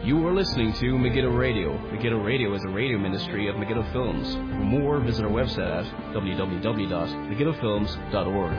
You are listening to Megiddo Radio. Megiddo Radio is a radio ministry of Megiddo Films. For more, visit our website at www.megiddofilms.org.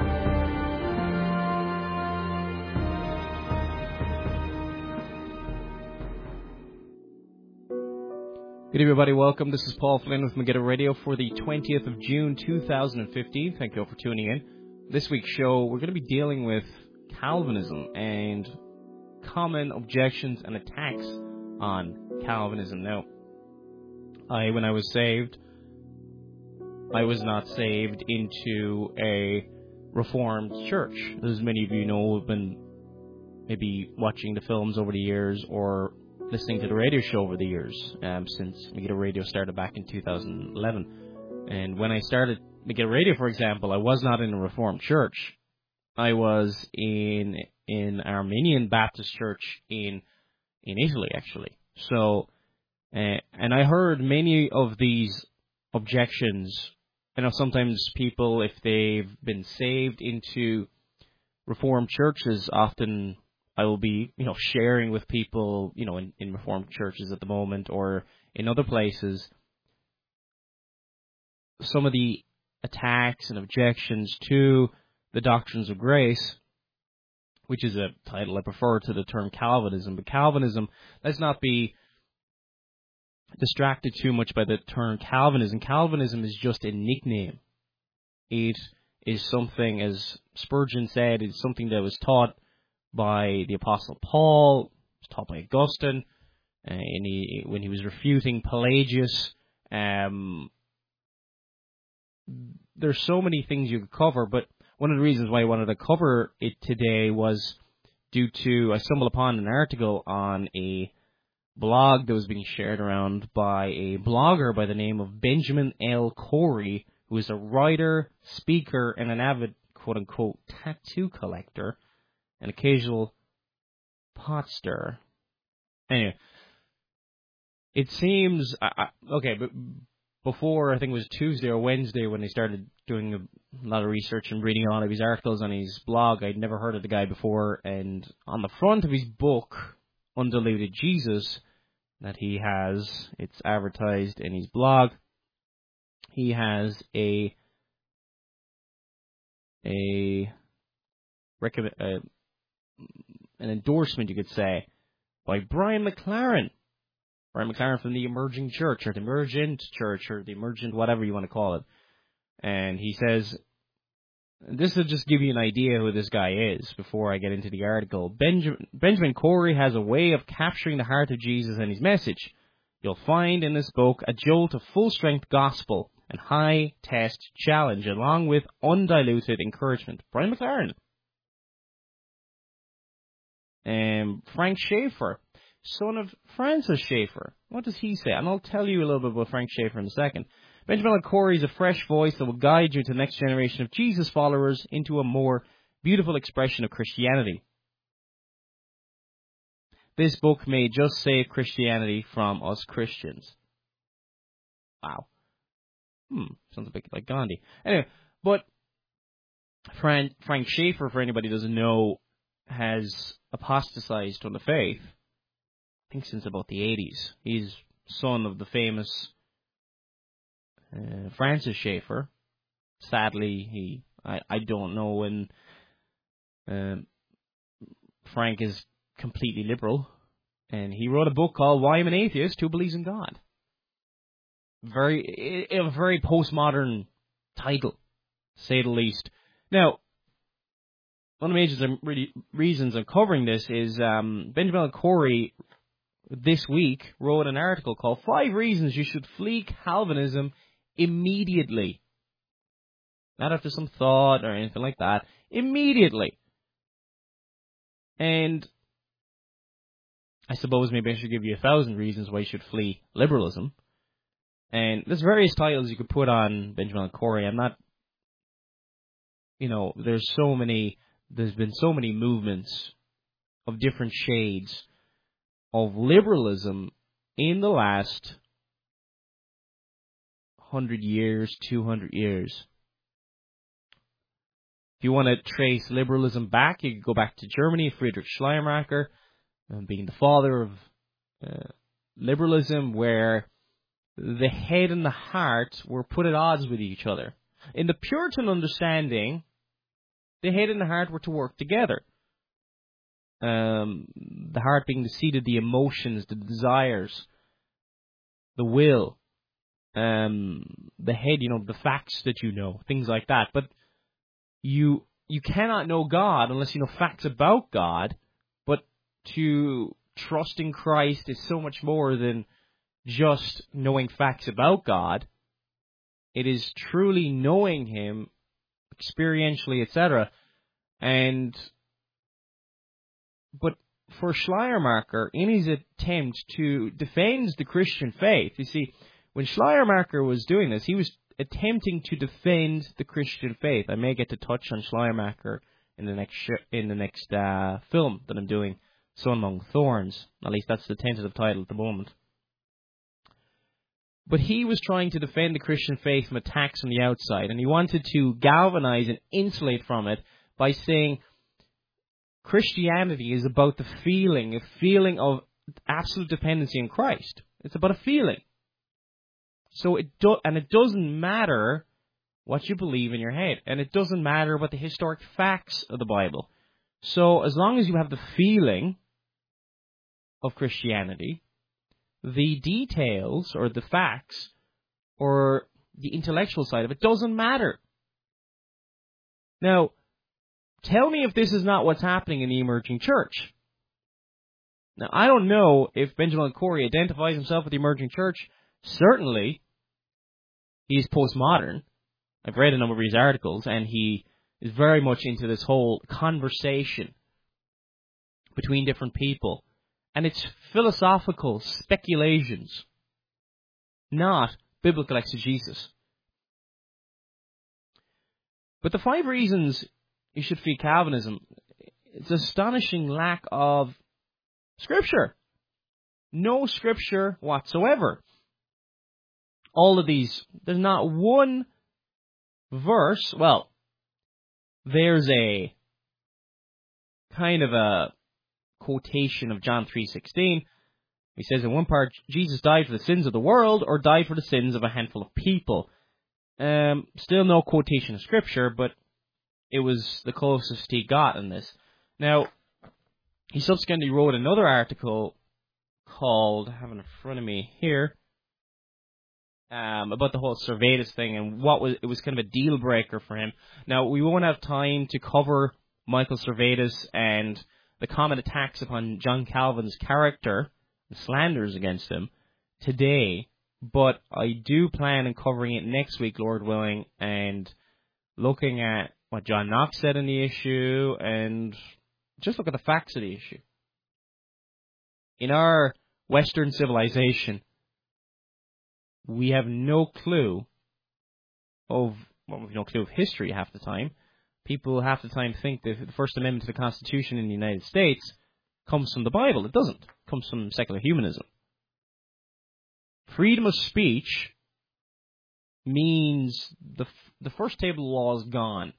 Good evening, everybody. Welcome. This is Paul Flynn with Megiddo Radio for the 20th of June, 2015. Thank you all for tuning in. This week's show, we're going to be dealing with Calvinism and common objections and attacks on Calvinism. Now, when I was saved, I was not saved into a Reformed church. As many of you know, have been maybe watching the films over the years or listening to the radio show over the years, since Megiddo Radio started back in 2011. And when I started Megiddo Radio, for example, I was not in a Reformed church. I was in Armenian Baptist church in Italy, actually. So, and I heard many of these objections. I know sometimes people, if they've been saved into Reformed churches, often I will be, sharing with people, in Reformed churches at the moment or in other places, some of the attacks and objections to the doctrines of grace, which is a title I prefer to the term Calvinism. But Calvinism, let's not be distracted too much by the term Calvinism. Calvinism is just a nickname. It is something, as Spurgeon said, it's something that was taught by the Apostle Paul, it was taught by Augustine, when he was refuting Pelagius. There's so many things you could cover, but one of the reasons why I wanted to cover it today was due to I stumbled upon an article on a blog that was being shared around by a blogger by the name of Benjamin L. Corey, who is a writer, speaker, and an avid quote-unquote tattoo collector, an occasional pot stirrer. Anyway, it seems but before, I think it was Tuesday or Wednesday when they started doing a lot of research and reading a lot of his articles on his blog. I'd never heard of the guy before, and on the front of his book, Undiluted Jesus, that he has, it's advertised in his blog, he has an endorsement, you could say, by Brian McLaren. Brian McLaren from the Emerging Church, or the Emergent Church, or the Emergent, whatever you want to call it. And he says, this will just give you an idea who this guy is before I get into the article. Benjamin Corey has a way of capturing the heart of Jesus and his message. You'll find in this book a jolt of full-strength gospel and high-test challenge, along with undiluted encouragement. Brian McLaren. Frank Schaeffer, son of Francis Schaeffer. What does he say? And I'll tell you a little bit about Frank Schaeffer in a second. Benjamin L. Corey is a fresh voice that will guide you to the next generation of Jesus followers into a more beautiful expression of Christianity. This book may just save Christianity from us Christians. Wow. Sounds a bit like Gandhi. Anyway, but Frank Schaeffer, for anybody who doesn't know, has apostatized from the faith, I think since about the 80s. He's son of the famous Francis Schaeffer. Sadly, I don't know when Frank is completely liberal, and he wrote a book called Why I'm an Atheist Who Believes in God. A very postmodern title, to say the least. Now, one of the major reasons I'm covering this is Benjamin L. Corey this week wrote an article called 5 Reasons You Should Flee Calvinism Immediately. Not after some thought or anything like that. Immediately. And I suppose maybe I should give you 1,000 reasons why you should flee liberalism. And there's various titles you could put on Benjamin L. Corey. I'm not, there's been so many movements of different shades of liberalism in the last 100 years, 200 years. If you want to trace liberalism back, you could go back to Germany, Friedrich Schleiermacher, being the father of liberalism where the head and the heart were put at odds with each other. In the Puritan understanding, the head and the heart were to work together. The heart being the seat of the emotions, the desires, the will. The head, the facts that you know, things like that. But you cannot know God unless you know facts about God. But to trust in Christ is so much more than just knowing facts about God. It is truly knowing Him experientially, etc. But for Schleiermacher, in his attempt to defend the Christian faith, you see, when Schleiermacher was doing this, he was attempting to defend the Christian faith. I may get to touch on Schleiermacher in the next film that I'm doing, Son Among Thorns. At least that's the tentative title at the moment. But he was trying to defend the Christian faith from attacks from the outside, and he wanted to galvanize and insulate from it by saying Christianity is about the feeling, a feeling of absolute dependency on Christ. It's about a feeling. So it doesn't matter what you believe in your head, and it doesn't matter what the historic facts of the Bible. So as long as you have the feeling of Christianity, the details or the facts or the intellectual side of it doesn't matter. Now, tell me if this is not what's happening in the emerging church. Now, I don't know if Benjamin Corey identifies himself with the emerging church. Certainly, he's postmodern. I've read a number of his articles, and he is very much into this whole conversation between different people. And it's philosophical speculations, not biblical exegesis. But the 5 reasons you should flee Calvinism, it's astonishing lack of Scripture. No Scripture whatsoever. All of these, there's not one verse. Well, there's a kind of a quotation of John 3:16. He says in one part, Jesus died for the sins of the world or died for the sins of a handful of people. Still no quotation of Scripture, but it was the closest he got in this. Now, he subsequently wrote another article called, I have it in front of me here, about the whole Servetus thing and it was kind of a deal breaker for him. Now, we won't have time to cover Michael Servetus and the common attacks upon John Calvin's character, the slanders against him, today, but I do plan on covering it next week, Lord willing, and looking at what John Knox said on the issue, and just look at the facts of the issue. In our Western civilization, we have no clue of history half the time. People half the time think that the First Amendment to the Constitution in the United States comes from the Bible. It doesn't. It comes from secular humanism. Freedom of speech means the first table of law is gone.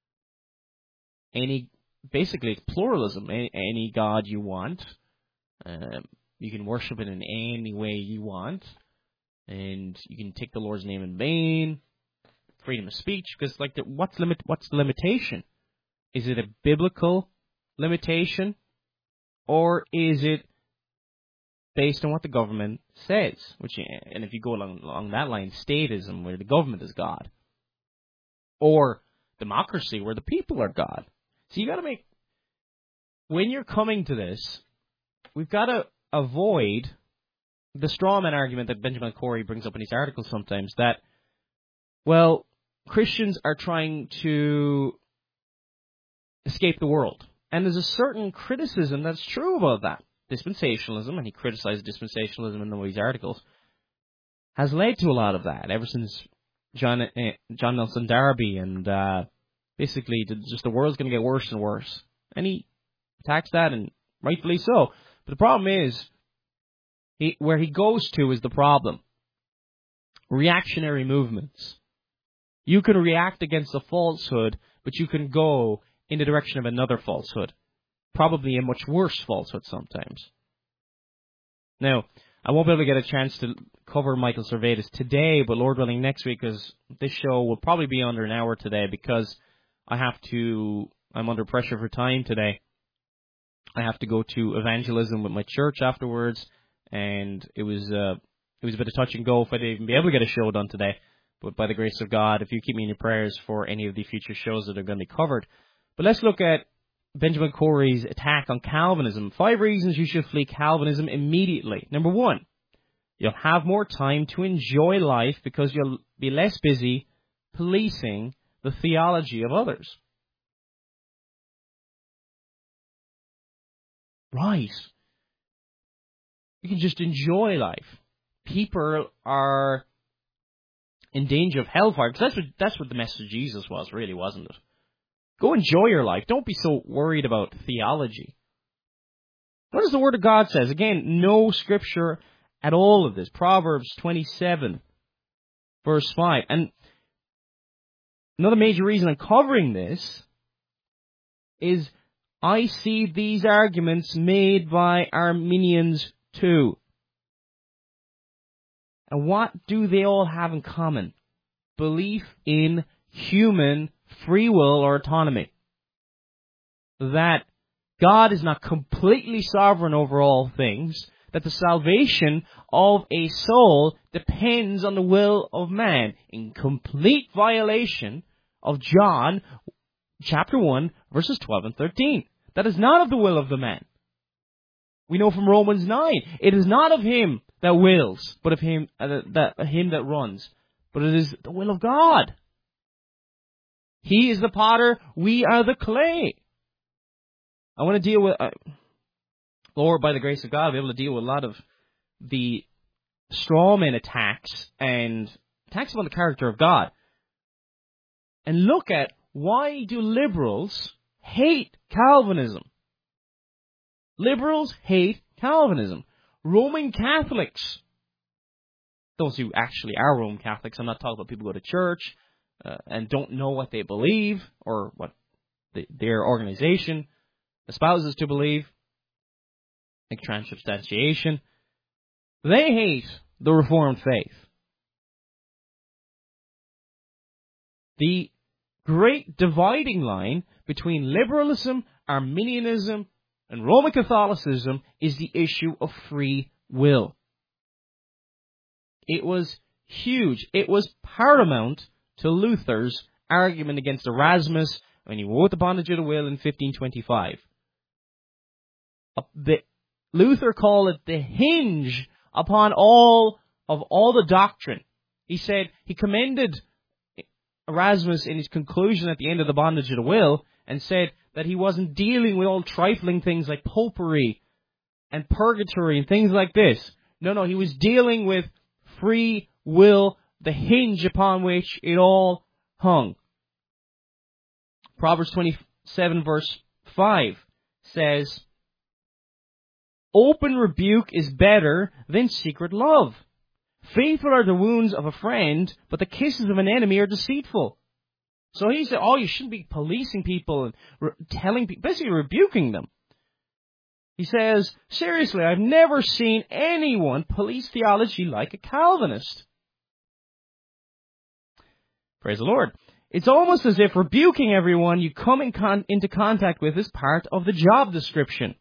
Basically, it's pluralism. Any God you want. You can worship it in any way you want. And you can take the Lord's name in vain. Freedom of speech, because what's the limitation? Is it a biblical limitation, or is it based on what the government says? And if you go along that line, statism, where the government is God, or democracy, where the people are God. So you got to when you're coming to this, we've got to avoid the strawman argument that Benjamin Corey brings up in his articles sometimes, that, well, Christians are trying to escape the world. And there's a certain criticism that's true about that. Dispensationalism, and he criticized dispensationalism in one of his articles, has led to a lot of that, ever since John Nelson Darby, and basically just the world's going to get worse and worse. And he attacks that, and rightfully so. But the problem is, where he goes to is the problem. Reactionary movements. You can react against a falsehood, but you can go in the direction of another falsehood. Probably a much worse falsehood sometimes. Now, I won't be able to get a chance to cover Michael Servetus today, but Lord willing next week, because this show will probably be under an hour today, because I'm under pressure for time today. I have to go to evangelism with my church afterwards, and it was a bit of touch and go if I'd even be able to get a show done today. But by the grace of God, if you keep me in your prayers for any of the future shows that are going to be covered. But let's look at Benjamin Corey's attack on Calvinism. 5 reasons you should flee Calvinism immediately. Number 1, you'll have more time to enjoy life because you'll be less busy policing the theology of others. Right. You can just enjoy life. People are in danger of hellfire, because that's what the message of Jesus was, really, wasn't it? Go enjoy your life. Don't be so worried about theology. What does the Word of God says? Again, no scripture at all of this. Proverbs 27, verse 5. And another major reason I'm covering this is I see these arguments made by Arminians too. And what do they all have in common? Belief in human free will or autonomy. That God is not completely sovereign over all things. That the salvation of a soul depends on the will of man. In complete violation of John chapter 1, verses 12 and 13. That is not of the will of the man. We know from Romans 9, it is not of him that wills, but of him that runs. But it is the will of God. He is the potter, we are the clay. I want to deal with, Lord, by the grace of God, I'll be able to deal with a lot of the strawman attacks and attacks upon the character of God. And look at, why do liberals hate Calvinism? Liberals hate Calvinism. Roman Catholics, those who actually are Roman Catholics, I'm not talking about people who go to church and don't know what they believe or what their organization espouses to believe, like transubstantiation. They hate the Reformed faith. The great dividing line between liberalism, Arminianism, and Roman Catholicism is the issue of free will. It was huge. It was paramount to Luther's argument against Erasmus when he wrote the Bondage of the Will in 1525. Luther called it the hinge upon all the doctrine. He said, he commended Erasmus in his conclusion at the end of the Bondage of the Will, and said that he wasn't dealing with all trifling things like popery and purgatory and things like this. No, he was dealing with free will, the hinge upon which it all hung. Proverbs 27 verse 5 says, open rebuke is better than secret love. Faithful are the wounds of a friend, but the kisses of an enemy are deceitful. So he said, you shouldn't be policing people and telling people, basically rebuking them. He says, seriously, I've never seen anyone police theology like a Calvinist. Praise the Lord. It's almost as if rebuking everyone you come into contact with is part of the job description.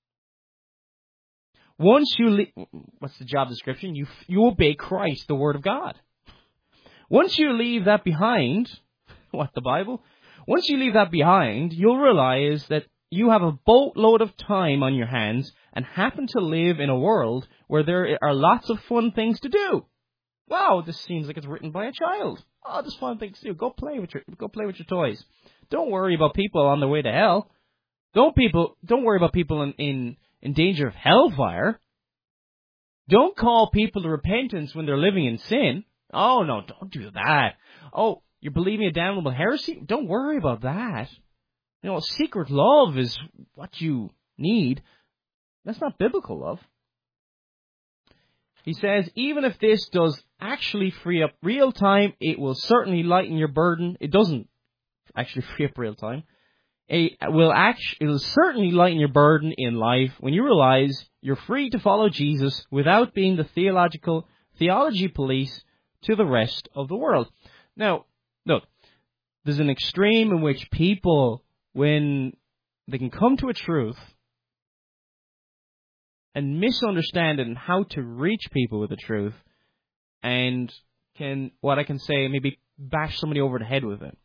Once you what's the job description? You obey Christ, the Word of God. Once you leave that behind, the Bible? Once you leave that behind, you'll realize that you have a boatload of time on your hands and happen to live in a world where there are lots of fun things to do. Wow, this seems like it's written by a child. Oh, there's fun things to do. Go play with your toys. Don't worry about people on their way to hell. Don't worry about people in danger of hellfire. Don't call people to repentance when they're living in sin. Oh, no, don't do that. Oh, you're believing a damnable heresy? Don't worry about that. Secret love is what you need. That's not biblical love. He says, even if this does actually free up real time, it will certainly lighten your burden. It doesn't actually free up real time. It'll certainly lighten your burden in life when you realize you're free to follow Jesus without being the theology police to the rest of the world. Now, look, there's an extreme in which people, when they can come to a truth and misunderstand it and how to reach people with the truth, and what I can say, maybe bash somebody over the head with it.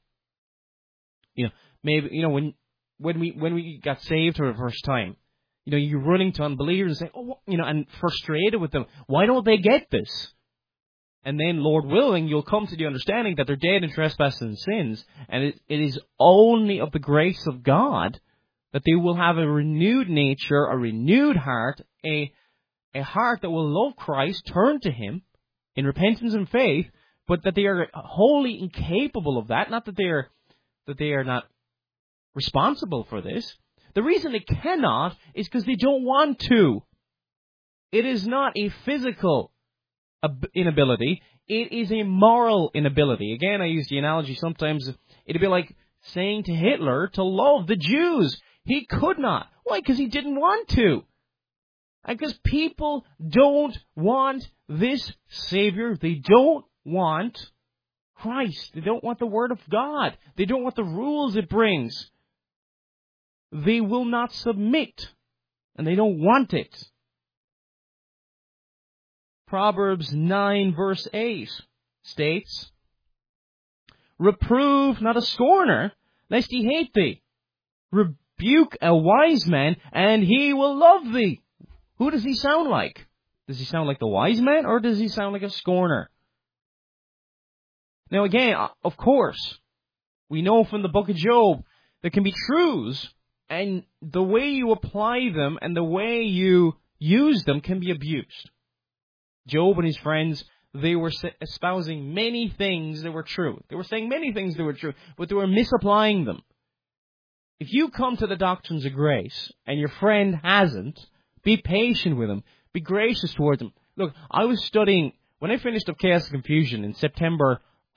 Maybe, when we got saved for the first time, you're running to unbelievers and say, and frustrated with them. Why don't they get this? And then, Lord willing, you'll come to the understanding that they're dead in trespasses and sins, and it is only of the grace of God that they will have a renewed nature, a renewed heart, a heart that will love Christ, turn to Him in repentance and faith, but that they are wholly incapable of that. Not that they are not responsible for this. The reason they cannot is because they don't want to. It is not a physical inability. It is a moral inability. Again, I use the analogy sometimes. It'd be like saying to Hitler to love the Jews. He could not. Why? Because he didn't want to. And because people don't want this Savior. They don't want Christ. They don't want the Word of God. They don't want the rules it brings. They will not submit. And they don't want it. Proverbs 9 verse 8 states, "Reprove not a scorner, lest he hate thee. Rebuke a wise man, and he will love thee." Who does he sound like? Does he sound like the wise man, or does he sound like a scorner? Now again, of course, we know from the book of Job, there can be truths, and the way you apply them and the way you use them can be abused. Job and his friends, they were espousing many things that were true. They were saying many things that were true, but they were misapplying them. If you come to the doctrines of grace and your friend hasn't, be patient with him. Be gracious towards him. Look, I was studying, when I finished up Chaos and Confusion in September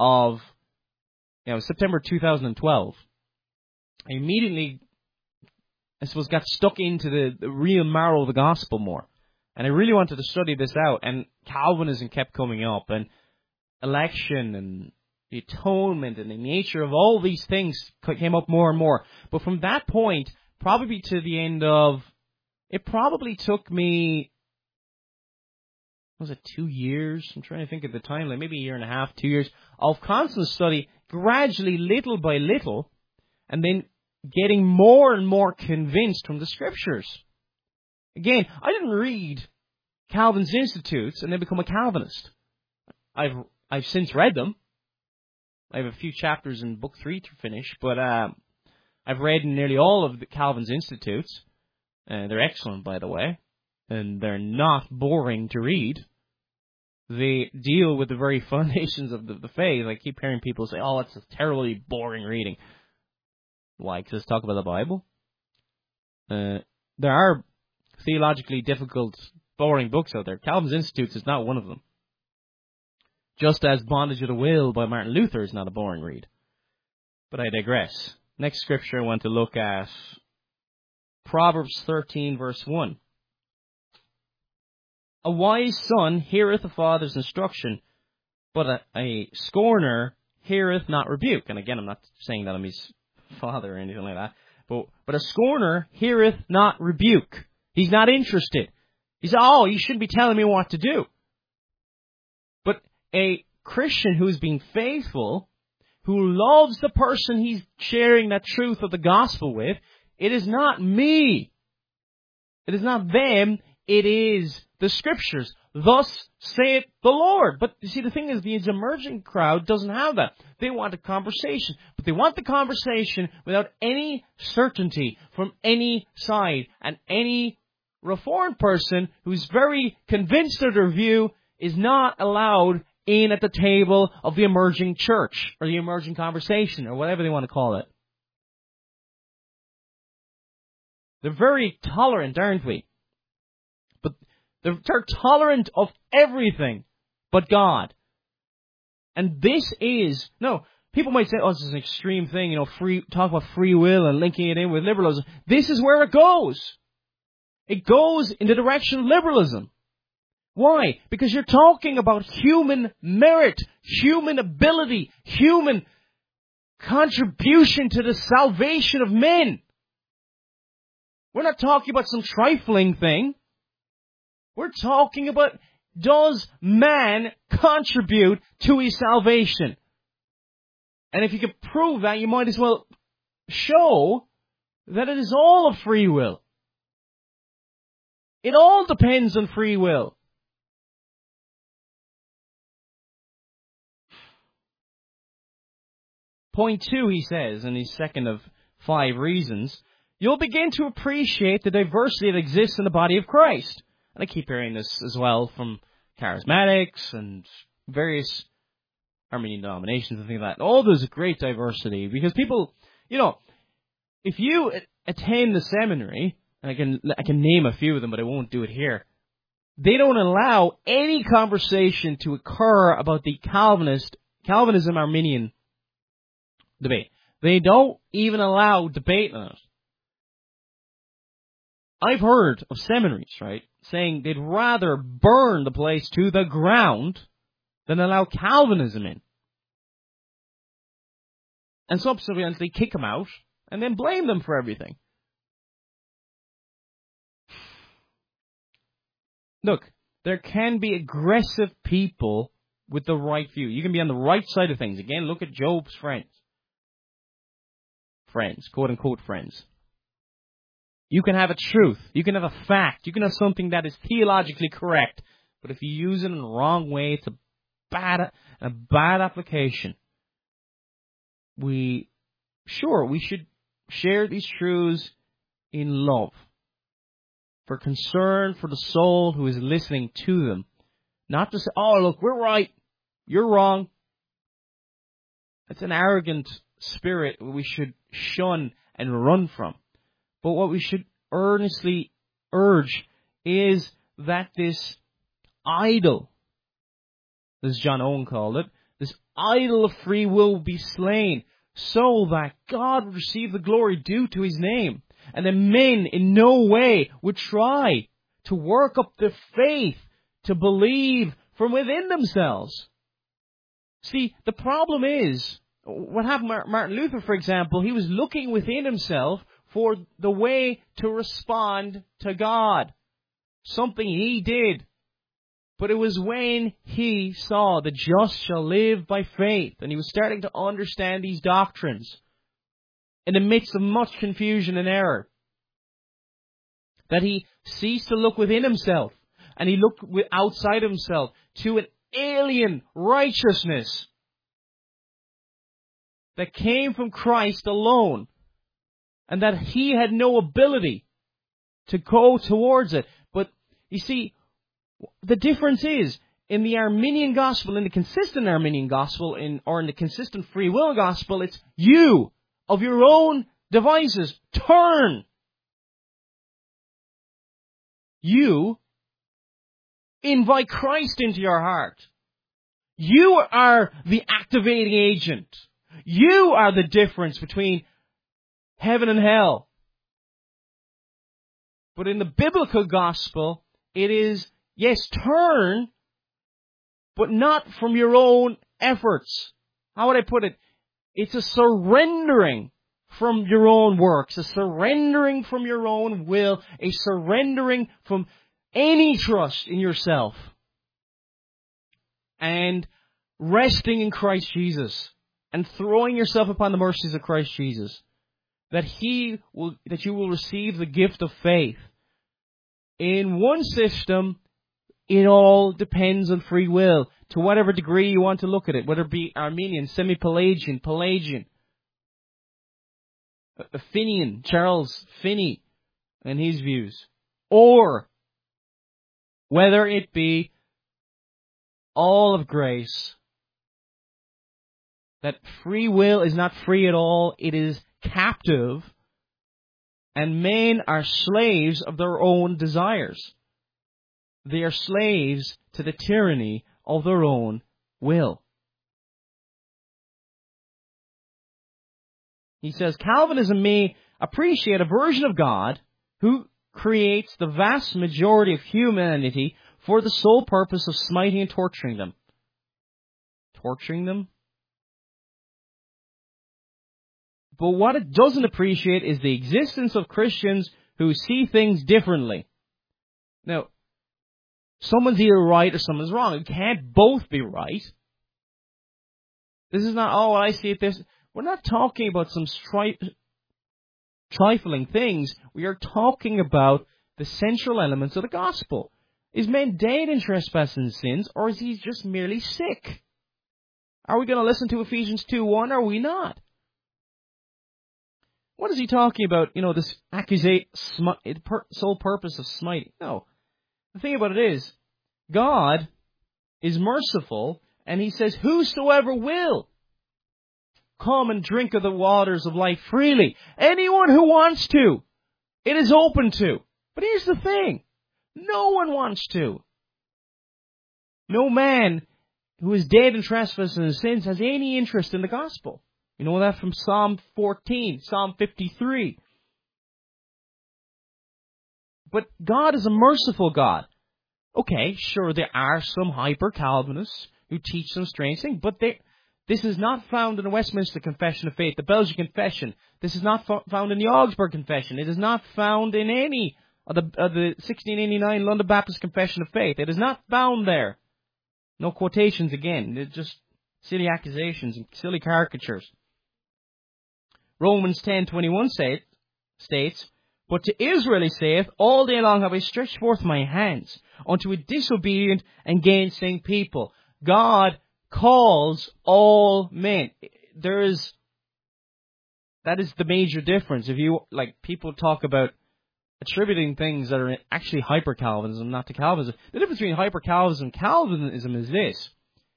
2012, I immediately, got stuck into the real marrow of the gospel more. And I really wanted to study this out, and Calvinism kept coming up, and election, and the atonement, and the nature of all these things came up more and more. But from that point, probably to the end of, it probably took me, was it 2 years? I'm trying to think at the time, like maybe a year and a half, 2 years, of constant study, gradually, little by little, and then getting more and more convinced from the Scriptures. Again, I didn't read Calvin's Institutes and then become a Calvinist. I've since read them. I have a few chapters in book 3 to finish, but I've read nearly all of Calvin's Institutes. They're excellent, by the way, and they're not boring to read. They deal with the very foundations of the faith. I keep hearing people say, "Oh, it's a terribly boring reading." Why? Because it's talk about the Bible. There are theologically difficult, boring books out there. Calvin's Institutes is not one of them. Just as Bondage of the Will by Martin Luther is not a boring read. But I digress. Next scripture I want to look at, Proverbs 13 verse 1. "A wise son heareth a father's instruction, but a scorner heareth not rebuke." And again, I'm not saying that I'm his father or anything like that. But a scorner heareth not rebuke. He's not interested. He says, "Oh, you shouldn't be telling me what to do." But a Christian who's being faithful, who loves the person he's sharing that truth of the gospel with, it is not me. It is not them. It is the Scriptures. "Thus saith the Lord." But you see, the thing is, the emerging crowd doesn't have that. They want a conversation. But they want the conversation without any certainty from any side. And any Reformed person who's very convinced of their view is not allowed in at the table of the emerging church, or the emerging conversation, or whatever they want to call it. They're very tolerant, aren't we? But they're tolerant of everything but God. And this is, People might say, oh, this is an extreme thing, talk about free will and linking it in with liberalism. This is where it goes. It goes in the direction of liberalism. Why? Because you're talking about human merit, human ability, human contribution to the salvation of men. We're not talking about some trifling thing. We're talking about, does man contribute to his salvation? And if you can prove that, you might as well show that it is all of free will. It all depends on free will. Point 2, he says, in his second of 5 reasons, you'll begin to appreciate the diversity that exists in the body of Christ. And I keep hearing this as well from charismatics and various Armenian denominations and things like that. All there's a great diversity because people, if you attend the seminary, and I can name a few of them, but I won't do it here. They don't allow any conversation to occur about the Calvinism Arminian debate. They don't even allow debate on it. I've heard of seminaries, right, saying they'd rather burn the place to the ground than allow Calvinism in. And subsequently kick them out and then blame them for everything. Look, there can be aggressive people with the right view. You can be on the right side of things. Again, look at Job's friends. Friends, quote-unquote friends. You can have a truth. You can have a fact. You can have something that is theologically correct. But if you use it in the wrong way, it's a bad application. We should share these truths in love. For concern for the soul who is listening to them. Not to say, oh, look, we're right. You're wrong. It's an arrogant spirit we should shun and run from. But what we should earnestly urge is that this idol, as John Owen called it, this idol of free will be slain so that God would receive the glory due to his name. And that men in no way would try to work up the faith to believe from within themselves. See, the problem is, what happened to Martin Luther, for example, he was looking within himself for the way to respond to God. Something he did. But it was when he saw the just shall live by faith, and he was starting to understand these doctrines in the midst of much confusion and error, that he ceased to look within himself, and he looked outside himself to an alien righteousness that came from Christ alone, and that he had no ability to go towards it. But you see, the difference is, in the Arminian gospel, in the consistent Arminian gospel, or in the consistent free will gospel, it's you, of your own devices, turn. You invite Christ into your heart. You are the activating agent. You are the difference between heaven and hell. But in the biblical gospel, it is, yes, turn, but not from your own efforts. How would I put it? It's a surrendering from your own works, a surrendering from your own will, a surrendering from any trust in yourself, and resting in Christ Jesus, and throwing yourself upon the mercies of Christ Jesus, that you will receive the gift of faith. In one system, it all depends on free will, to whatever degree you want to look at it, whether it be Arminian, semi-Pelagian, Pelagian, Finian, Charles Finney, and his views, or whether it be all of grace, that free will is not free at all, it is captive, and men are slaves of their own desires. They are slaves to the tyranny of their own will. He says, Calvinism may appreciate a version of God who creates the vast majority of humanity for the sole purpose of smiting and torturing them. Torturing them? But what it doesn't appreciate is the existence of Christians who see things differently. Now, someone's either right or someone's wrong. It can't both be right. This is not, oh, I see it this. We're not talking about some trifling things. We are talking about the central elements of the gospel. Is man dead in trespasses and sins, or is he just merely sick? Are we going to listen to Ephesians 2:1, or are we not? What is he talking about? This sole purpose of smiting. No. The thing about it is, God is merciful, and he says, whosoever will, come and drink of the waters of life freely. Anyone who wants to. It is open to. But here's the thing. No one wants to. No man who is dead in trespasses and sins has any interest in the gospel. You know that from Psalm 14, Psalm 53. But God is a merciful God. Okay, sure, there are some hyper-Calvinists who teach some strange things, but this is not found in the Westminster Confession of Faith, the Belgian Confession. This is not found in the Augsburg Confession. It is not found in any of the 1689 London Baptist Confession of Faith. It is not found there. No quotations again. They're just silly accusations and silly caricatures. Romans 10:21 states, but to Israel he saith, all day long have I stretched forth my hands unto a disobedient and gainsaying people. God calls all men. That is the major difference. If you, people talk about attributing things that are actually hyper-Calvinism, not to Calvinism. The difference between hyper-Calvinism and Calvinism is this.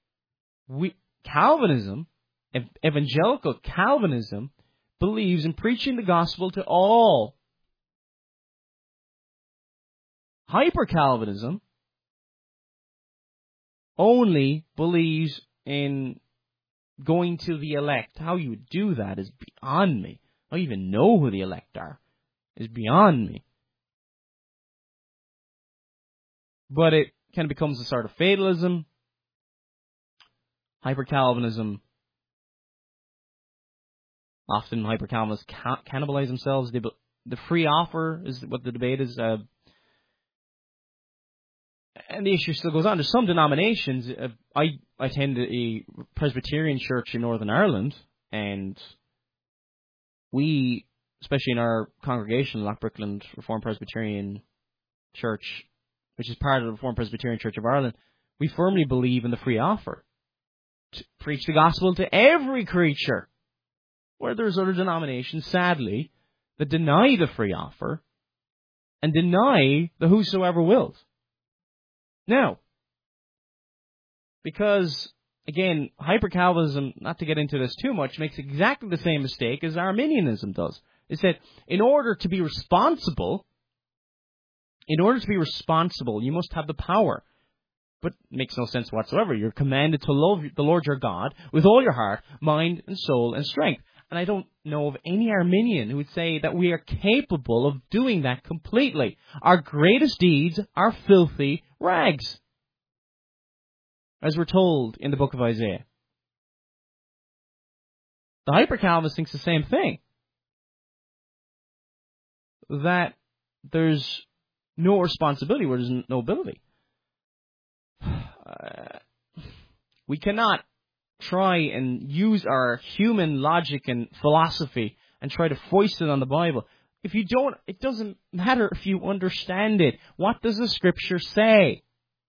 Evangelical Calvinism, believes in preaching the gospel to all. Hyper-Calvinism only believes in going to the elect. How you would do that is beyond me. I don't even know who the elect are. Is beyond me. But it kind of becomes a sort of fatalism. Hyper-Calvinism. Often hyper-Calvinists cannibalize themselves. The free offer is what the debate is. And the issue still goes on. There's some denominations. I attend a Presbyterian church in Northern Ireland, and we, especially in our congregation, Lochbrickland Reformed Presbyterian Church, which is part of the Reformed Presbyterian Church of Ireland, we firmly believe in the free offer. To preach the gospel to every creature. Where there's other denominations, sadly, that deny the free offer and deny the whosoever wills. Now, because, again, hyper-Calvinism, not to get into this too much, makes exactly the same mistake as Arminianism does. It's that in order to be responsible, you must have the power. But it makes no sense whatsoever. You're commanded to love the Lord your God with all your heart, mind, and soul, and strength. And I don't know of any Arminian who would say that we are capable of doing that completely. Our greatest deeds are filthy rags, as we're told in the book of Isaiah. The hyper-Calvinist thinks the same thing. That there's no responsibility where there's no ability. We cannot try and use our human logic and philosophy and try to foist it on the Bible. If you don't, it doesn't matter if you understand it. What does the Scripture say?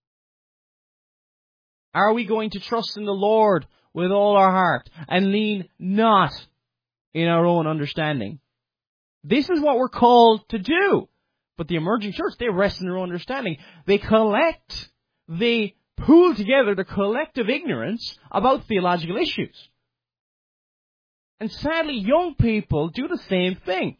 Are we going to trust in the Lord with all our heart and lean not in our own understanding? This is what we're called to do. But the emerging church, they rest in their own understanding. They pool together the collective ignorance about theological issues. And sadly, young people do the same thing.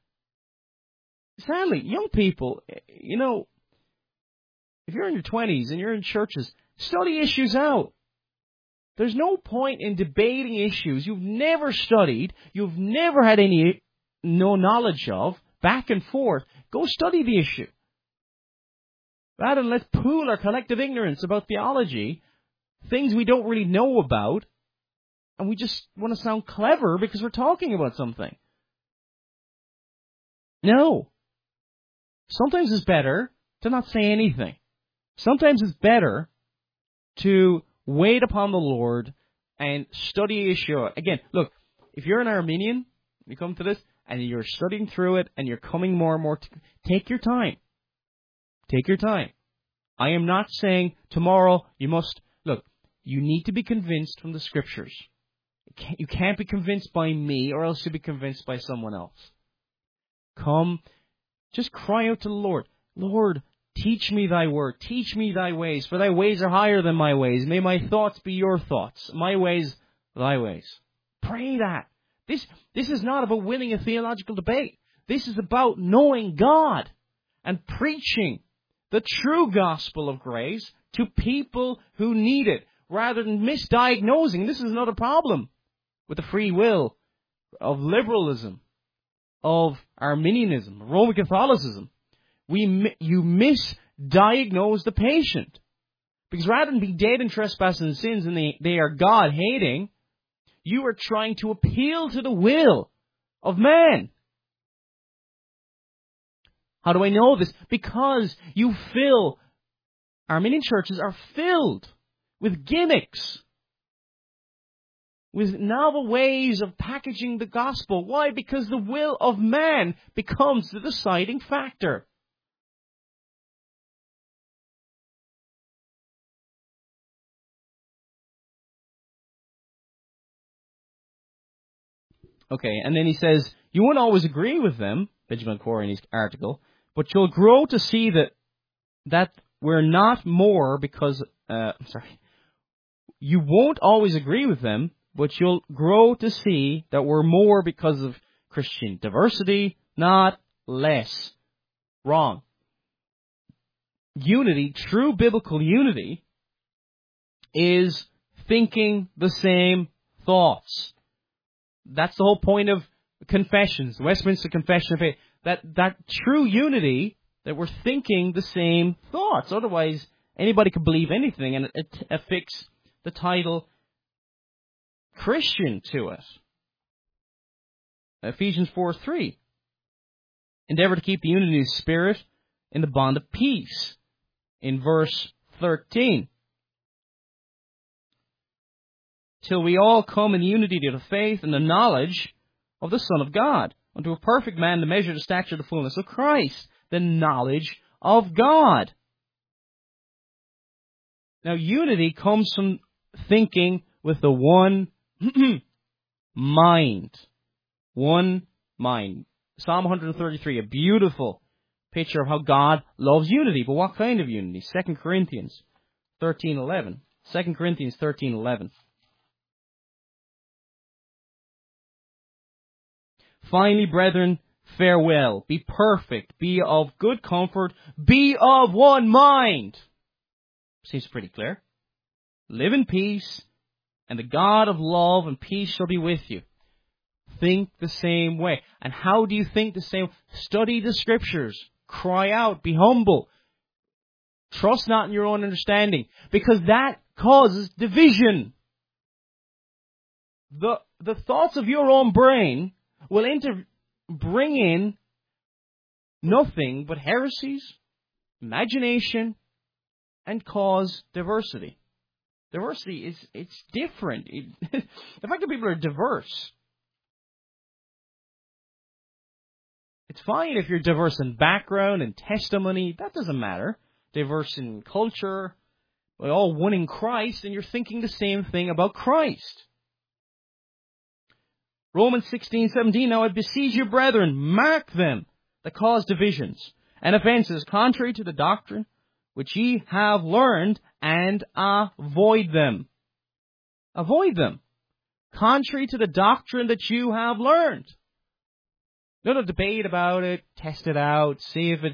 Sadly, young people, if you're in your 20s and you're in churches, study issues out. There's no point in debating issues you've never studied, you've never had no knowledge of, back and forth. Go study the issue. Rather than let's pool our collective ignorance about theology, things we don't really know about, and we just want to sound clever because we're talking about something. No. Sometimes it's better to not say anything. Sometimes it's better to wait upon the Lord and study the issue. Again, look, if you're an Arminian, you come to this, and you're studying through it, and you're coming more and more, take your time. Take your time. I am not saying tomorrow you must, look, you need to be convinced from the Scriptures. You can't be convinced by me, or else you'll be convinced by someone else. Come, just cry out to the Lord. Lord, teach me thy word. Teach me thy ways, for thy ways are higher than my ways. May my thoughts be your thoughts, my ways, thy ways. Pray that. This is not about winning a theological debate. This is about knowing God and preaching the true gospel of grace to people who need it, rather than misdiagnosing. This is another problem with the free will of liberalism, of Arminianism, Roman Catholicism. You misdiagnose the patient. Because rather than be dead in trespasses and sins and they are God-hating, you are trying to appeal to the will of man. How do I know this? Because Arminian churches are filled with gimmicks, with novel ways of packaging the gospel. Why? Because the will of man becomes the deciding factor. Okay, and then he says, you won't always agree with them, Benjamin Corey in his article, but you'll grow to see that we're not more because, you won't always agree with them, but you'll grow to see that we're more because of Christian diversity, not less. Wrong. Unity, true biblical unity, is thinking the same thoughts. That's the whole point of confessions, the Westminster Confession of Faith. That true unity, that we're thinking the same thoughts. Otherwise, anybody could believe anything, and it affix the title Christian to it. Ephesians 4:3. Endeavor to keep the unity of the Spirit in the bond of peace. In verse 13. Till we all come in unity to the faith and the knowledge of the Son of God, unto a perfect man, the measure, the stature, the fullness of Christ, the knowledge of God. Now, unity comes from thinking with the one mind. One mind. Psalm 133, a beautiful picture of how God loves unity. But what kind of unity? 2 Corinthians 13:11. 2 Corinthians 13:11. Finally, brethren, farewell. Be perfect. Be of good comfort. Be of one mind. Seems pretty clear. Live in peace, and the God of love and peace shall be with you. Think the same way. And how do you think the same? Study the Scriptures. Cry out. Be humble. Trust not in your own understanding, because that causes division. The thoughts of your own brain will bring in nothing but heresies, imagination, and cause diversity. Diversity it's different. The fact that people are diverse, it's fine if you're diverse in background and testimony. That doesn't matter. Diverse in culture, we're all one in Christ, and you're thinking the same thing about Christ. Romans 16:17, now I beseech you, brethren, mark them that cause divisions and offenses contrary to the doctrine which ye have learned, and avoid them. Avoid them. Contrary to the doctrine that you have learned. Not a debate about it, test it out, see if it,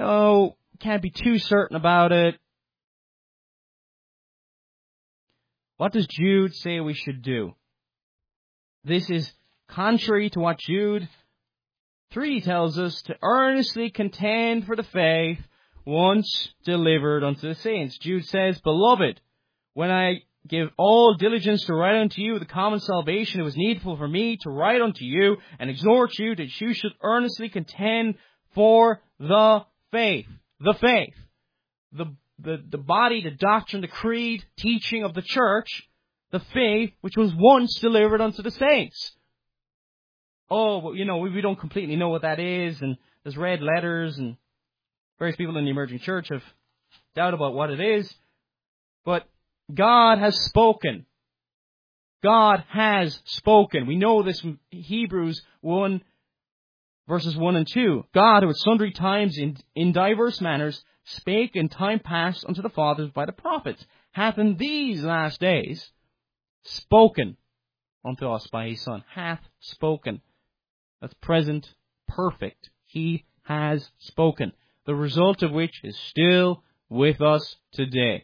can't be too certain about it. What does Jude say we should do? This is contrary to what Jude 3 tells us, to earnestly contend for the faith once delivered unto the saints. Jude says, Beloved, when I give all diligence to write unto you the common salvation, it was needful for me to write unto you and exhort you that you should earnestly contend for the faith. The faith. The body, the doctrine, the creed, teaching of the church, the faith which was once delivered unto the saints. Oh, well, we don't completely know what that is, and there's red letters, and various people in the emerging church have doubt about what it is. But God has spoken. God has spoken. We know this from Hebrews 1, verses 1 and 2. God, who at sundry times in diverse manners spake in time past unto the fathers by the prophets, hath in these last days spoken unto us by his Son. Hath spoken. That's present perfect. He has spoken. The result of which is still with us today.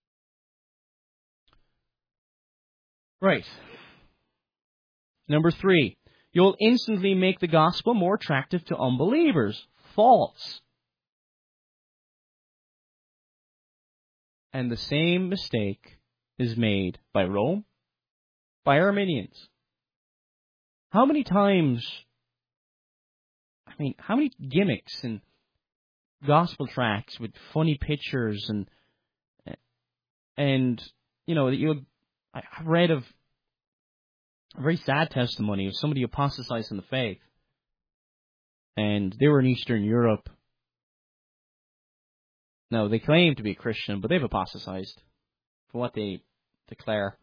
Right. Number 3. You'll instantly make the gospel more attractive to unbelievers. False. And the same mistake is made by Rome, by Arminians. How many times, how many gimmicks and gospel tracts with funny pictures and I read of a very sad testimony of somebody who apostatized in the faith, and they were in Eastern Europe. Now, they claim to be a Christian, but they've apostatized for what they declare.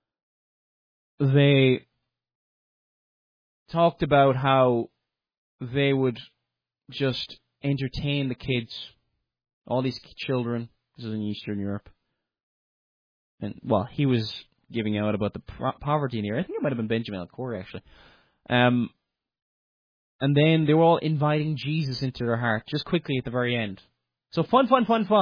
They talked about how they would just entertain the kids, all these children. This is in Eastern Europe. And, well, he was giving out about the poverty in the area. I think it might have been Benjamin Al-Khoury, actually. And then they were all inviting Jesus into their heart, just quickly at the very end. So fun.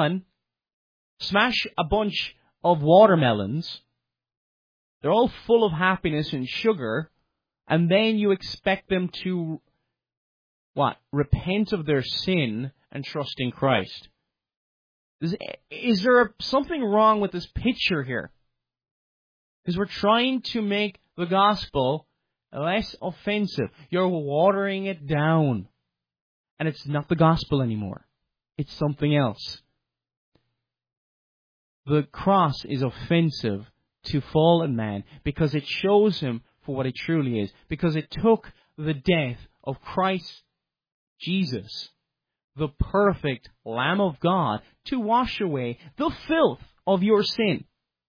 Smash a bunch of watermelons. They're all full of happiness and sugar. And then you expect them to, repent of their sin and trust in Christ. Is there something wrong with this picture here? Because we're trying to make the gospel less offensive. You're watering it down. And it's not the gospel anymore. It's something else. The cross is offensive to fallen man because it shows him for what he truly is. Because it took the death of Christ Jesus, the perfect Lamb of God, to wash away the filth of your sin.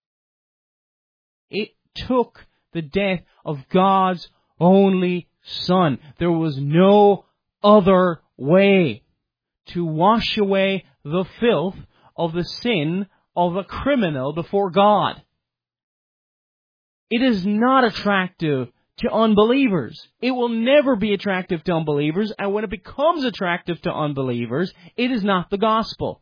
It took the death of God's only Son. There was no other way to wash away the filth of the sin of a criminal before God. It is not attractive to unbelievers. It will never be attractive to unbelievers, and when it becomes attractive to unbelievers, it is not the gospel.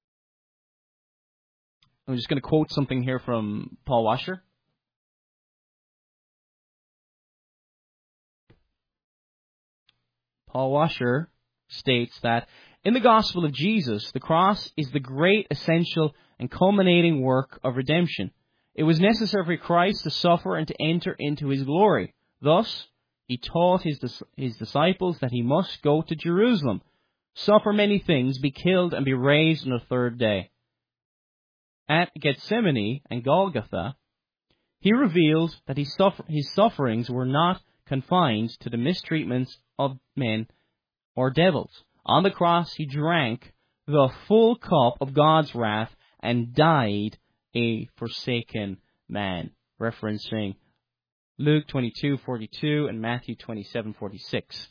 I'm just going to quote something here from Paul Washer. Paul Washer states that in the gospel of Jesus, the cross is the great, essential, and culminating work of redemption. It was necessary for Christ to suffer and to enter into his glory. Thus, he taught his disciples that he must go to Jerusalem, suffer many things, be killed, and be raised on the third day. At Gethsemane and Golgotha, he revealed that his sufferings were not confined to the mistreatments of men or devils. On the cross, he drank the full cup of God's wrath and died a forsaken man, referencing Luke 22:42 and Matthew 27:46.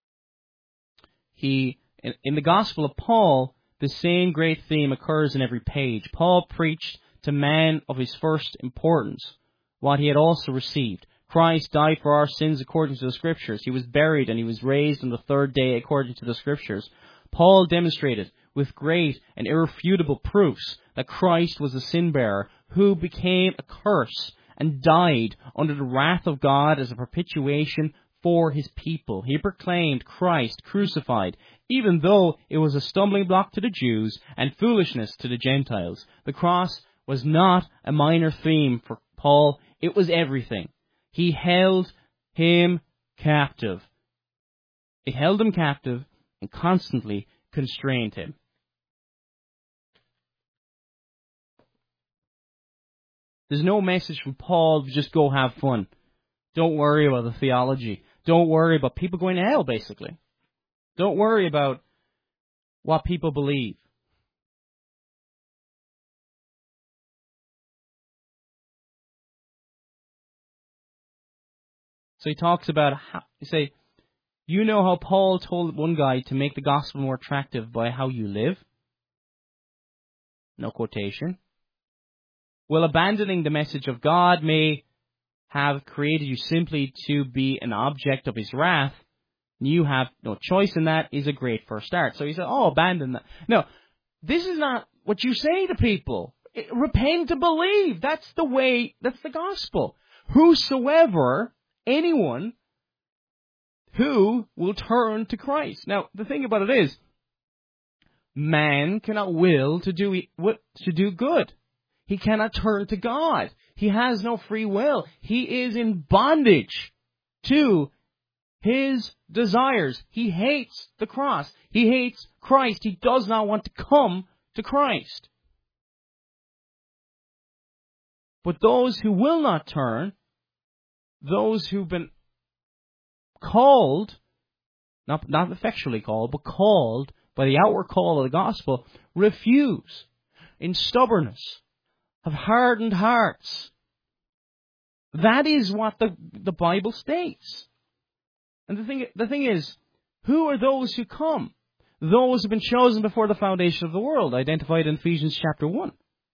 In the Gospel of Paul, the same great theme occurs in every page. Paul preached to man of his first importance, what he had also received. Christ died for our sins according to the Scriptures. He was buried and he was raised on the third day according to the Scriptures. Paul demonstrated with great and irrefutable proofs that Christ was a sin-bearer who became a curse and died under the wrath of God as a propitiation for his people. He proclaimed Christ crucified, even though it was a stumbling block to the Jews and foolishness to the Gentiles. The cross was not a minor theme for Paul. It was everything. He held him captive. It held him captive and constantly constrained him. There's no message from Paul to just go have fun. Don't worry about the theology. Don't worry about people going to hell, basically. Don't worry about what people believe. So he talks about you know how Paul told one guy to make the gospel more attractive by how you live? No quotation. Well, abandoning the message of God may have created you simply to be an object of his wrath. You have no choice in that is a great first start. So he said, abandon that. No, this is not what you say to people. Repent and believe. That's the way, that's the gospel. Whosoever, anyone who will turn to Christ. Now, the thing about it is, man cannot will to do good. He cannot turn to God. He has no free will. He is in bondage to his desires. He hates the cross. He hates Christ. He does not want to come to Christ. But those who will not turn, those who've been called, not effectually called, but called by the outward call of the gospel, refuse in stubbornness, have hardened hearts. That is what the Bible states. And the thing is, who are those who come? Those who have been chosen before the foundation of the world, identified in Ephesians chapter 1.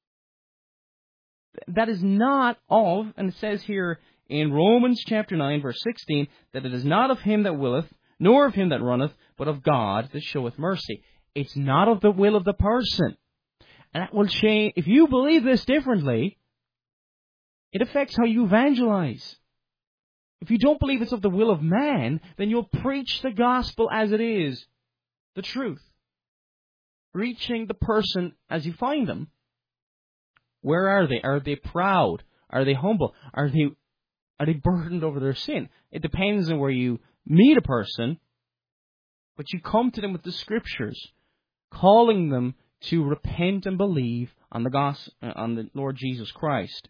That is not of, and it says here in Romans chapter 9, verse 16, that it is not of him that willeth, nor of him that runneth, but of God that showeth mercy. It's not of the will of the person. And that will change. If you believe this differently, it affects how you evangelize. If you don't believe it's of the will of man, then you'll preach the gospel as it is, the truth. Reaching the person as you find them. Where are they? Are they proud? Are they humble? Are they burdened over their sin? It depends on where you meet a person, but you come to them with the scriptures, calling them to repent and believe on the gospel, on the Lord Jesus Christ.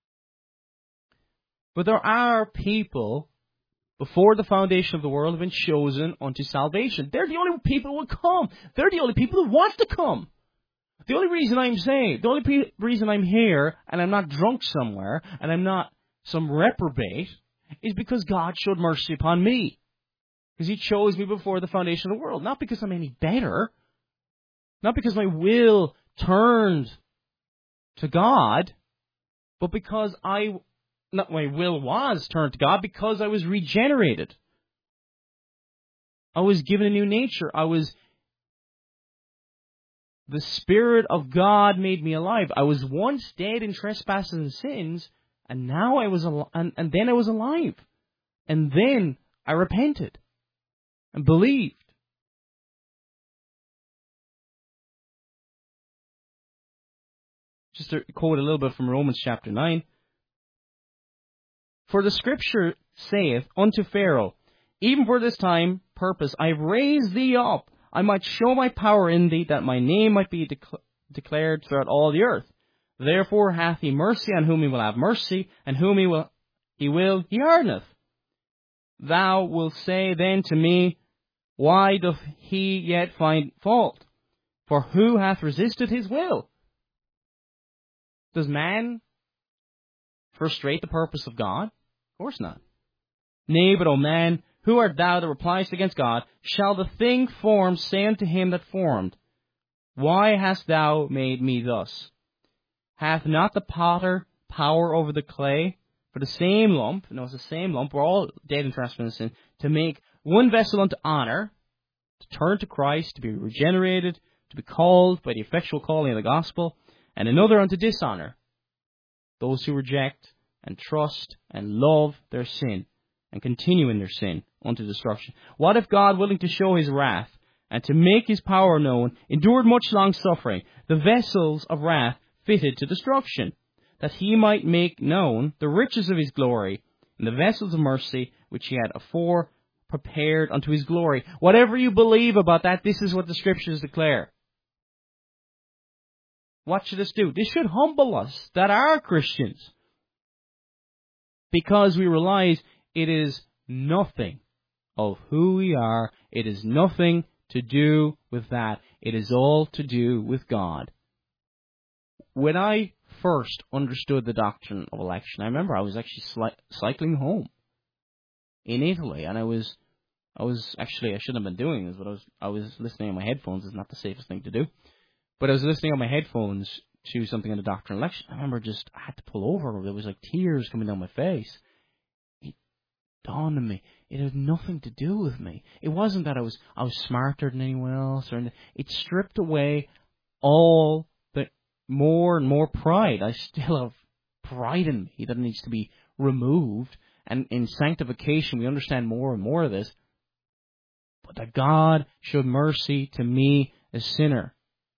But there are people before the foundation of the world have been chosen unto salvation. They're the only people who will come. They're the only people who want to come. The only reason I'm saved, the only reason I'm here, and I'm not drunk somewhere, and I'm not some reprobate, is because God showed mercy upon me. Because He chose me before the foundation of the world. Not because I'm any better. Not because my will turned to God, but because not my will was turned to God, because I was regenerated. I was given a new nature. The Spirit of God made me alive. I was once dead in trespasses and sins, and now I was and then I was alive. And then I repented and believed. Just to quote a little bit from Romans chapter 9. For the Scripture saith unto Pharaoh, even for this time purpose I have raised thee up, I might show my power in thee, that my name might be declared throughout all the earth. Therefore hath he mercy on whom he will have mercy, and whom he hardeneth. Thou wilt say then to me, why doth he yet find fault? For who hath resisted his will? Does man frustrate the purpose of God? Of course not. Nay, but, O man, who art thou that repliest against God? Shall the thing formed say unto him that formed, why hast thou made me thus? Hath not the potter power over the clay? For the same lump, it's the same lump, we're all dead in trespasses and sin, to make one vessel unto honor, to turn to Christ, to be regenerated, to be called by the effectual calling of the gospel, and another unto dishonor, those who reject and trust and love their sin and continue in their sin unto destruction. What if God, willing to show his wrath and to make his power known, endured much long suffering, the vessels of wrath fitted to destruction, that he might make known the riches of his glory in the vessels of mercy which he had afore prepared unto his glory? Whatever you believe about that, this is what the scriptures declare. What should this do? This should humble us that are Christians, because we realize it is nothing of who we are. It is nothing to do with that. It is all to do with God. When I first understood the doctrine of election, I remember I was actually cycling home in Italy, and I was actually, I shouldn't have been doing this, but I was listening on my headphones. It's not the safest thing to do. But I was listening on my headphones to something on the doctrine of election. I remember I had to pull over. There was like tears coming down my face. It dawned on me, it had nothing to do with me. It wasn't that I was smarter than anyone else, or it stripped away all the more and more pride. I still have pride in me that needs to be removed. And in sanctification, we understand more and more of this. But that God showed mercy to me, a sinner,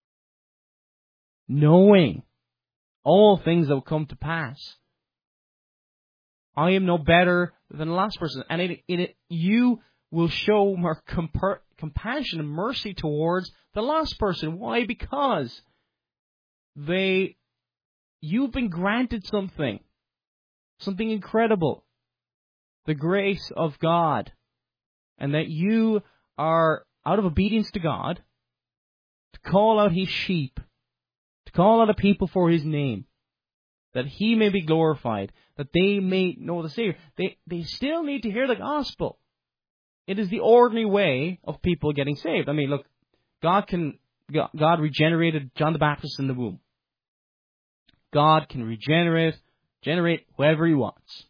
knowing all things that will come to pass. I am no better than the last person. And you will show more compassion and mercy towards the last person. Why? Because you've been granted something incredible, the grace of God, and that you are, out of obedience to God, to call out his sheep, to call out a people for his name, that he may be glorified, that they may know the Savior. They still need to hear the gospel. It is the ordinary way of people getting saved. I mean, look, God regenerated John the Baptist in the womb. God can regenerate whoever he wants.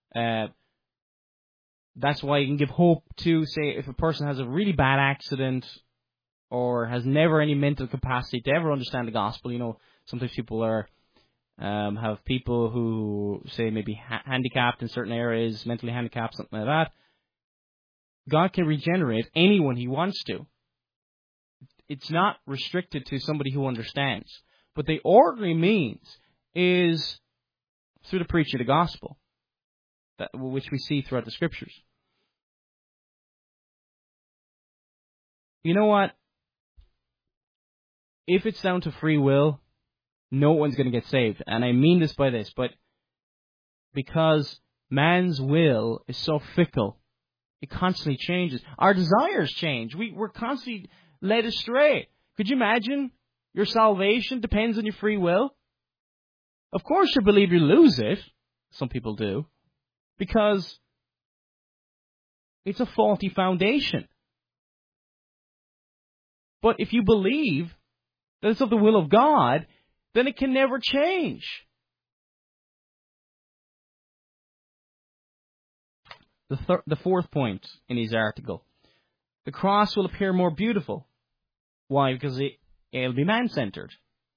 That's why you can give hope to, say, if a person has a really bad accident or has never any mental capacity to ever understand the gospel. You know, sometimes people have people who, say, maybe handicapped in certain areas, mentally handicapped, something like that. God can regenerate anyone he wants to. It's not restricted to somebody who understands. But the ordinary means is through the preaching of the gospel, which we see throughout the scriptures. You know what? If it's down to free will, no one's going to get saved. And I mean this by this, but because man's will is so fickle, it constantly changes. Our desires change. We're constantly led astray. Could you imagine your salvation depends on your free will? Of course you believe you lose it. Some people do. Because it's a faulty foundation. But if you believe that it's of the will of God, then it can never change. The fourth point in his article. The cross will appear more beautiful. Why? Because it'll be man-centered.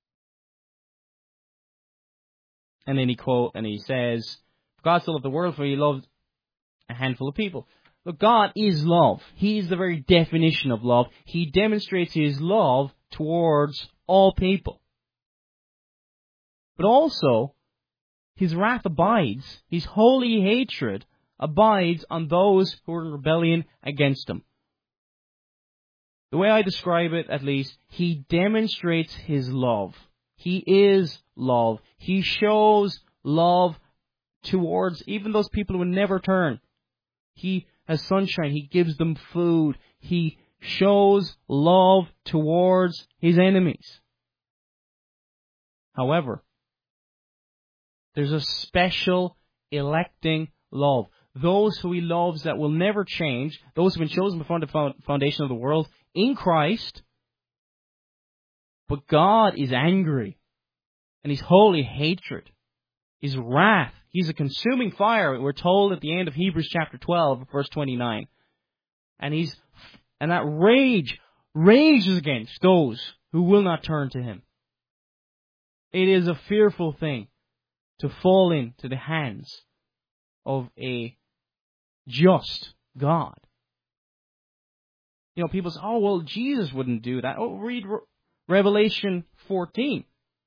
And then he says, God so loved the world, for he loved a handful of people. Look, God is love. He is the very definition of love. He demonstrates his love towards all people. But also, his wrath abides, his holy hatred abides on those who are in rebellion against him. The way I describe it, at least, he demonstrates his love. He is love. He shows love towards even those people who would never turn. He has sunshine. He gives them food. He shows love towards his enemies. However, there's a special electing love. Those who he loves that will never change, those who have been chosen before the foundation of the world in Christ. But God is angry, and his holy hatred, his wrath, he's a consuming fire, we're told at the end of Hebrews chapter 12, verse 29. And that rage rages against those who will not turn to Him. It is a fearful thing to fall into the hands of a just God. You know, people say, oh, well, Jesus wouldn't do that. Oh, read Revelation 14.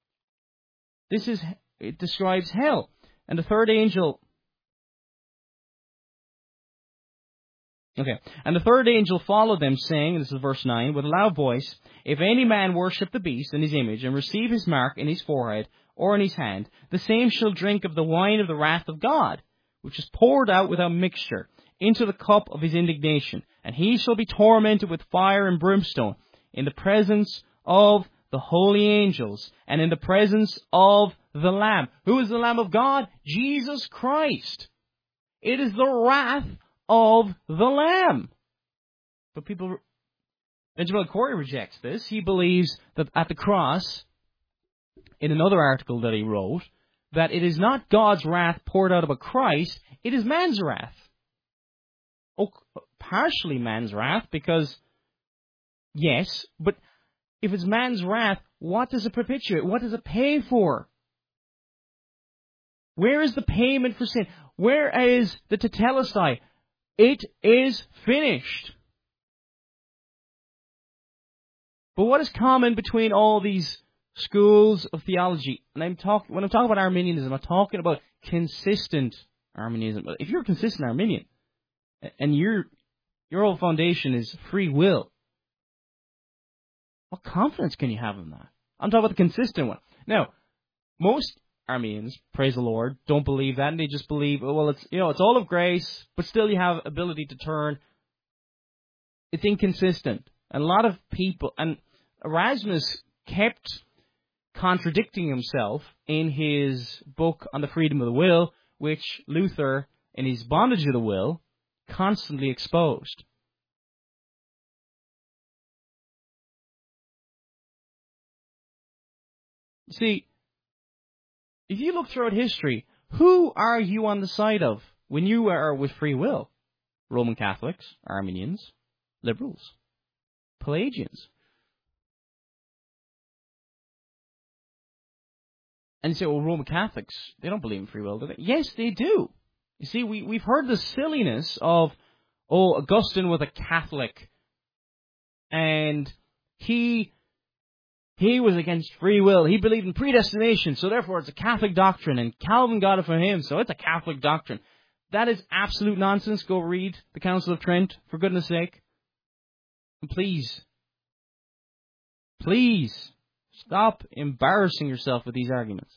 It describes hell. And the third angel... And the third angel followed them, saying, this is verse 9, with a loud voice, if any man worship the beast and his image, and receive his mark in his forehead or in his hand, the same shall drink of the wine of the wrath of God, which is poured out without mixture, into the cup of his indignation. And he shall be tormented with fire and brimstone, in the presence of the holy angels, and in the presence of the Lamb. Who is the Lamb of God? Jesus Christ. It is the wrath of the Lamb. But Benjamin Corey rejects this. He believes that at the cross, in another article that he wrote, that it is not God's wrath poured out upon Christ, it is man's wrath. Oh, partially man's wrath, because, yes, but if it's man's wrath, what does it perpetuate? What does it pay for? Where is the payment for sin? Where is the tetelestai? It is finished. But what is common between all these schools of theology? And when I'm talking about Arminianism, I'm talking about consistent Arminianism. If you're a consistent Arminian, and your whole foundation is free will, what confidence can you have in that? I'm talking about the consistent one. Now, most Arminians, praise the Lord, don't believe that, and they just believe, well, it's all of grace, but still you have ability to turn. It's inconsistent. And a lot of people, and Erasmus kept contradicting himself in his book on the freedom of the will, which Luther, in his bondage of the will, constantly exposed. See, if you look throughout history, who are you on the side of when you are with free will? Roman Catholics, Arminians, liberals, Pelagians. And you say, well, Roman Catholics, they don't believe in free will, do they? Yes, they do. You see, we've heard the silliness of, Augustine was a Catholic, and he was against free will. He believed in predestination, so therefore it's a Catholic doctrine, and Calvin got it from him, so it's a Catholic doctrine. That is absolute nonsense. Go read the Council of Trent, for goodness sake. And please, stop embarrassing yourself with these arguments.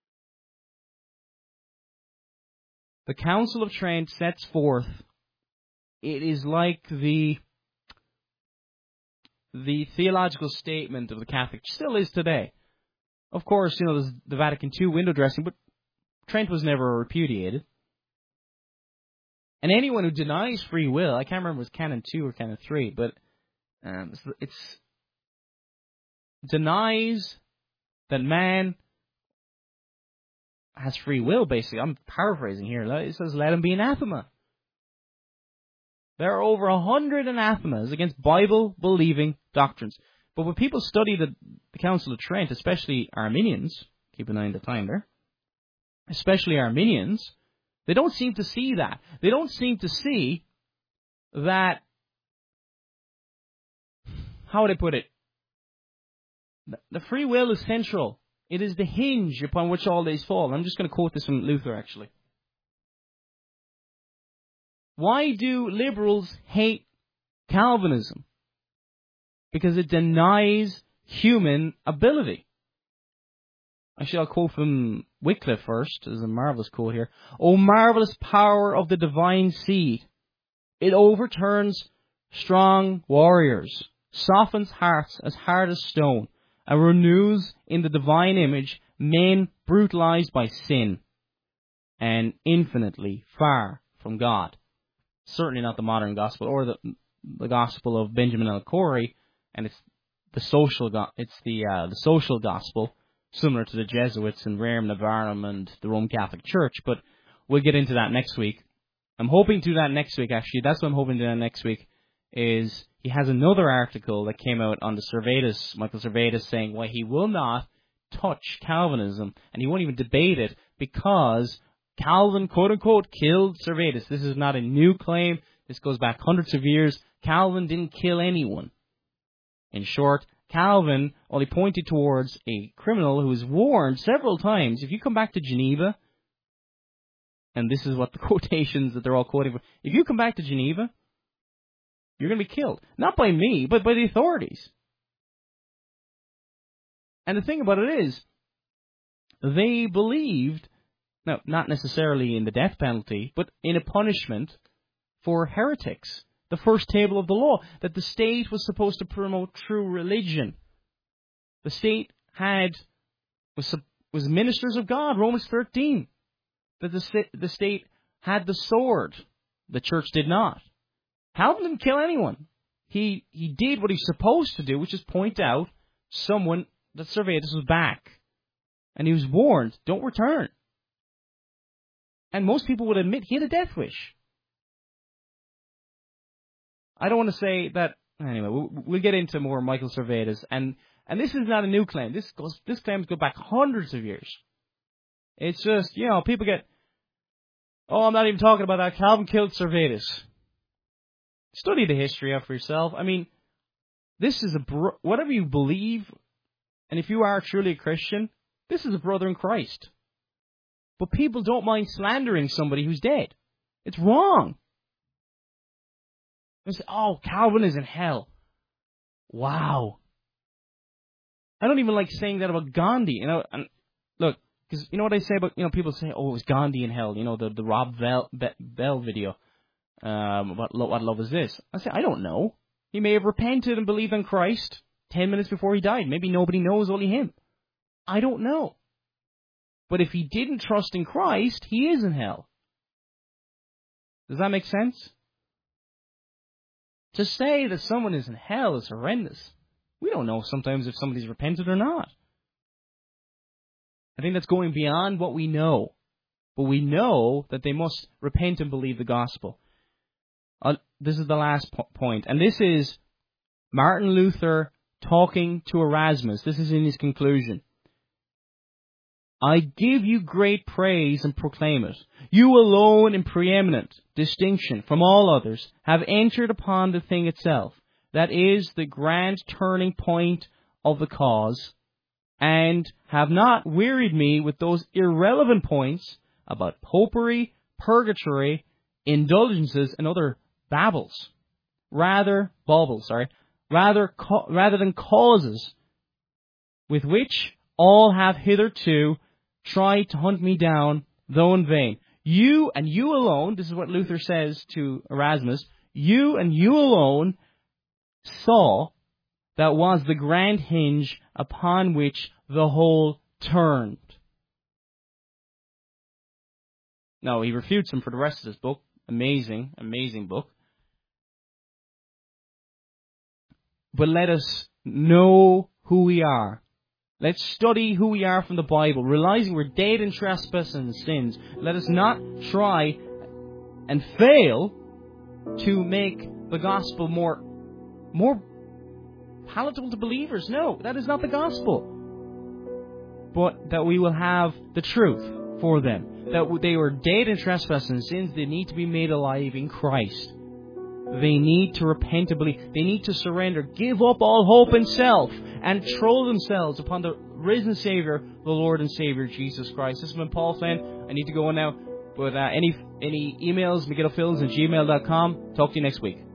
The Council of Trent sets forth, it is like the theological statement of the Catholic still is today. Of course, there's the Vatican II window dressing, but Trent was never repudiated. And anyone who denies free will, I can't remember if it was Canon 2 or Canon 3, but it's denies that man has free will, basically. I'm paraphrasing here. It says, let him be anathema. There are over 100 anathemas against Bible-believing doctrines. But when people study the Council of Trent, especially Arminians, keep an eye on the time there, especially Arminians, they don't seem to see that. They don't seem to see that, how would I put it? The free will is central. It is the hinge upon which all these fall. I'm just going to quote this from Luther, actually. Why do liberals hate Calvinism? Because it denies human ability. Actually, I'll quote from Wycliffe first. There's a marvelous quote here. O marvelous power of the divine seed! It overturns strong warriors, softens hearts as hard as stone, and renews in the divine image men brutalized by sin and infinitely far from God. Certainly not the modern gospel or the gospel of Benjamin L. Corey, and it's the social gospel, similar to the Jesuits and Rerum Novarum and the Roman Catholic Church. But we'll get into that next week. I'm hoping to do that next week. Actually, that's what I'm hoping to do next week. Is he has another article that came out on the Servetus, Michael Servetus, saying why he will not touch Calvinism, and he won't even debate it, because Calvin, quote-unquote, killed Servetus. This is not a new claim. This goes back hundreds of years. Calvin didn't kill anyone. In short, Calvin only pointed towards a criminal who was warned several times, if you come back to Geneva, and this is what the quotations that they're all quoting, if you come back to Geneva, you're going to be killed. Not by me, but by the authorities. And the thing about it is, they believed, now, not necessarily in the death penalty, but in a punishment for heretics. The first table of the law, that the state was supposed to promote true religion. The state was ministers of God, Romans 13. That the state had the sword. The church did not. Calvin didn't kill anyone. He did what he's supposed to do, which is point out someone that Servetus was back. And he was warned, don't return. And most people would admit he had a death wish. I don't want to say that. Anyway, we'll get into more Michael Servetus, and this is not a new claim. This claims go back hundreds of years. It's just, people get, I'm not even talking about that. Calvin killed Servetus. Study the history of for yourself. I mean, this is whatever you believe, and if you are truly a Christian, this is a brother in Christ. But people don't mind slandering somebody who's dead. It's wrong. They say, Calvin is in hell. Wow. I don't even like saying that about Gandhi. And look, because you know what I say about, people say, it was Gandhi in hell. The Rob Bell video about what love is this. I say, I don't know. He may have repented and believed in Christ 10 minutes before he died. Maybe nobody knows, only him. I don't know. But if he didn't trust in Christ, he is in hell. Does that make sense? To say that someone is in hell is horrendous. We don't know sometimes if somebody's repented or not. I think that's going beyond what we know. But we know that they must repent and believe the gospel. This is the last point. And this is Martin Luther talking to Erasmus. This is in his conclusion. I give you great praise and proclaim it. You alone in preeminent distinction from all others have entered upon the thing itself, that is the grand turning point of the cause, and have not wearied me with those irrelevant points about popery, purgatory, indulgences, and other rather than causes with which all have hitherto tried to hunt me down, though in vain. You and you alone, this is what Luther says to Erasmus, you and you alone saw that was the grand hinge upon which the whole turned. Now, he refutes him for the rest of this book. Amazing, amazing book. But let us know who we are. Let's study who we are from the Bible, realizing we're dead in trespasses and sins. Let us not try and fail to make the gospel more palatable to believers. No, that is not the gospel. But that we will have the truth for them. That they were dead in trespasses and sins. They need to be made alive in Christ. They need to repent and believe. They need to surrender, give up all hope in self, and throw themselves upon the risen Savior, the Lord and Savior, Jesus Christ. This has been Paul Flynn. I need to go on now. But any emails, McGill Films at gmail.com. Talk to you next week.